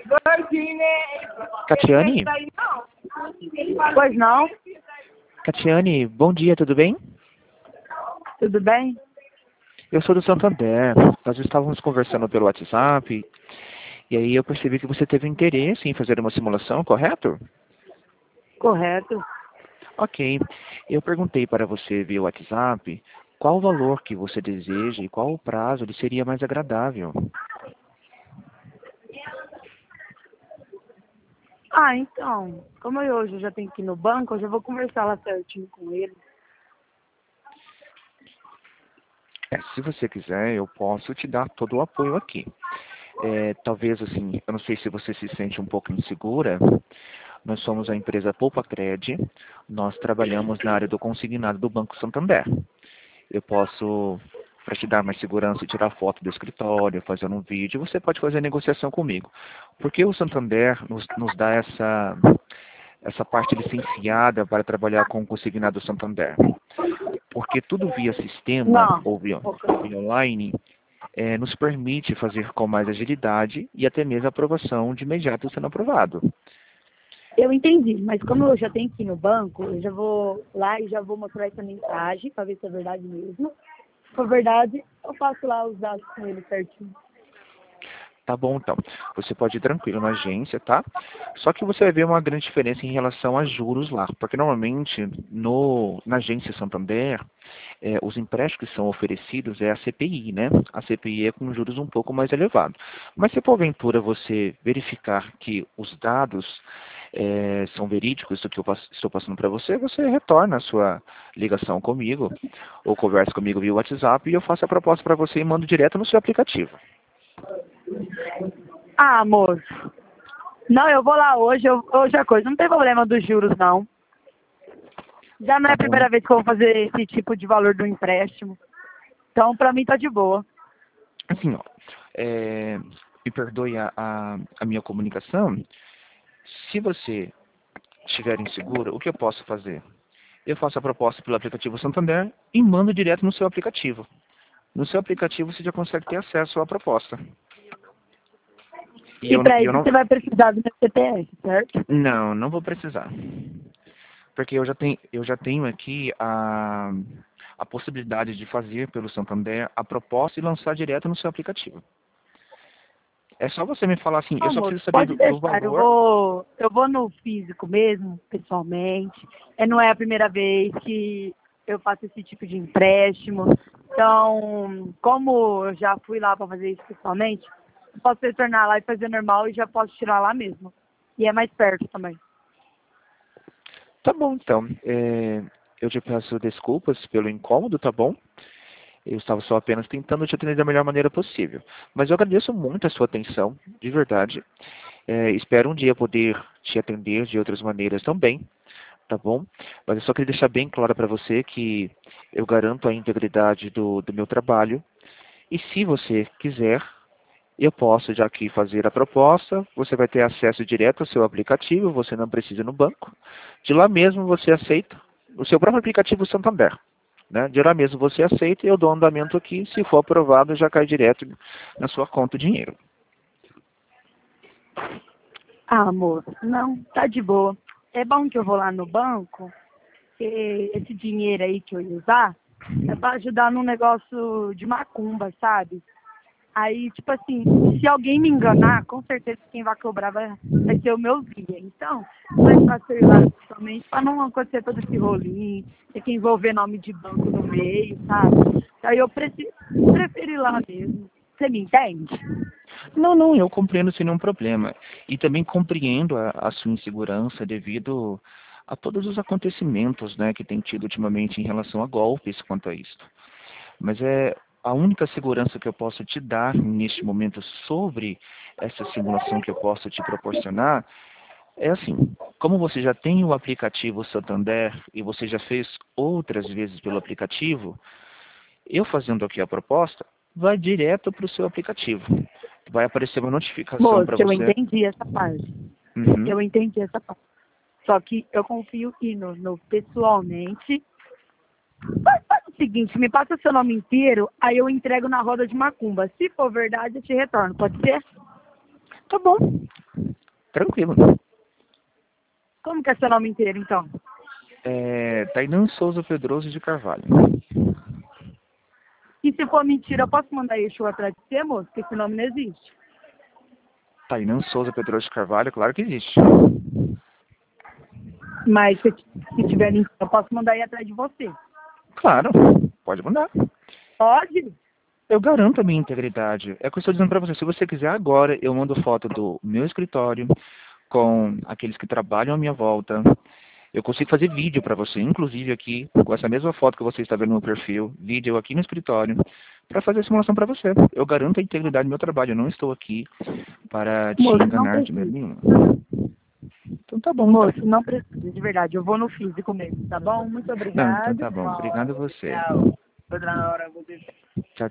Catiane? Pois não? Catiane, bom dia, tudo bem? Tudo bem? Eu sou do Santander. Nós estávamos conversando pelo WhatsApp e aí eu percebi que você teve interesse em fazer uma simulação, correto? Correto. Ok. Eu perguntei para você via WhatsApp qual o valor que você deseja e qual o prazo lhe seria mais agradável. Então, como eu hoje já tenho que ir no banco, eu já vou conversar lá certinho com ele. Se você quiser, eu posso te dar todo o apoio aqui. Talvez assim, eu não sei se você se sente um pouco insegura. Nós somos a empresa Poupacred. Nós trabalhamos na área do consignado do Banco Santander. Eu posso, para te dar mais segurança, tirar foto do escritório, fazer um vídeo. Você pode fazer negociação comigo. Porque o Santander nos dá essa parte licenciada para trabalhar com o consignado Santander. Porque tudo via sistema Não. ou via online nos permite fazer com mais agilidade e até mesmo aprovação de imediato sendo aprovado. Eu entendi, mas como eu já tenho que ir no banco, eu já vou lá e já vou mostrar essa mensagem para ver se é verdade mesmo. Se for verdade, eu faço lá os dados com ele certinho. Tá bom, então. Você pode ir tranquilo na agência, tá? Só que você vai ver uma grande diferença em relação a juros lá. Porque normalmente, na agência Santander, os empréstimos que são oferecidos é a CPI, né? A CPI é com juros um pouco mais elevados. Mas se porventura você verificar que os dados são verídicos do que eu estou passando para você, você retorna a sua ligação comigo ou conversa comigo via WhatsApp e eu faço a proposta para você e mando direto no seu aplicativo. Amor. Não, eu vou lá hoje, hoje é coisa. Não tem problema dos juros, não. Já não é a primeira vez que eu vou fazer esse tipo de valor do empréstimo. Então, pra mim, tá de boa. Assim, ó, me perdoe a minha comunicação. Se você estiver insegura, o que eu posso fazer? Eu faço a proposta pelo aplicativo Santander e mando direto no seu aplicativo. No seu aplicativo você já consegue ter acesso à proposta. E pra isso você vai precisar do meu CPF, certo? Não vou precisar. Porque eu já tenho aqui a possibilidade de fazer pelo Santander a proposta e lançar direto no seu aplicativo. É só você me falar assim, eu só Amor, preciso saber pode do deixar, valor. eu vou no físico mesmo, pessoalmente. Não é a primeira vez que eu faço esse tipo de empréstimo. Então, como eu já fui lá para fazer isso pessoalmente, eu posso retornar lá e fazer normal e já posso tirar lá mesmo. E é mais perto também. Tá bom, então. Eu te peço desculpas pelo incômodo, tá bom? Eu estava só apenas tentando te atender da melhor maneira possível. Mas eu agradeço muito a sua atenção, de verdade. Espero um dia poder te atender de outras maneiras também, tá bom? Mas eu só queria deixar bem claro para você que eu garanto a integridade do meu trabalho. E se você quiser, eu posso já aqui fazer a proposta. Você vai ter acesso direto ao seu aplicativo, você não precisa ir no banco. De lá mesmo você aceita o seu próprio aplicativo Santander. Né? De lá mesmo você aceita e eu dou andamento aqui. Se for aprovado, já cai direto na sua conta o dinheiro. Amor, não, tá de boa. É bom que eu vou lá no banco, porque esse dinheiro aí que eu ia usar é para ajudar num negócio de macumba, sabe? Aí, tipo assim, se alguém me enganar, com certeza quem vai cobrar vai ser o meu guia. Então, mais fácil eu ir lá somente para não acontecer todo esse rolinho, ter que envolver nome de banco no meio, sabe? Aí eu prefiro ir lá mesmo. Você me entende? Não, eu compreendo sem nenhum problema. E também compreendo a sua insegurança devido a todos os acontecimentos, né, que tem tido ultimamente em relação a golpes quanto a isso. Mas a única segurança que eu posso te dar neste momento sobre essa simulação que eu posso te proporcionar é assim, como você já tem o aplicativo Santander e você já fez outras vezes pelo aplicativo, eu fazendo aqui a proposta, vai direto para o seu aplicativo. Vai aparecer uma notificação Moço, para eu você. entendi essa parte. Uhum. Eu entendi essa parte. Só que eu confio no pessoalmente. Faz o seguinte, me passa seu nome inteiro, aí eu entrego na roda de macumba. Se for verdade, eu te retorno. Pode ser? Tá bom. Tranquilo. Como que é seu nome inteiro, então? Tainan Souza Pedroso de Carvalho. E se for mentira, eu posso mandar Exu atrás de você, moço? Porque esse nome não existe. Tainan Souza Pedroso de Carvalho, claro que existe. Mas se tiver mentira, eu posso mandar ir atrás de você. Claro, pode mandar. Pode? Eu garanto a minha integridade. É o que eu estou dizendo para você. Se você quiser agora, eu mando foto do meu escritório com aqueles que trabalham à minha volta. Eu consigo fazer vídeo para você, inclusive aqui, com essa mesma foto que você está vendo no perfil, vídeo aqui no escritório, para fazer a simulação para você. Eu garanto a integridade do meu trabalho. Eu não estou aqui para te Moço, não enganar de precisa. maneira nenhuma. Então tá bom, Moço, então. não precisa, de verdade. Eu vou no físico mesmo, tá bom? Muito Não, então obrigada. tá bom. Obrigado a você. Tchau. Outra hora eu vou deixar. Tchau,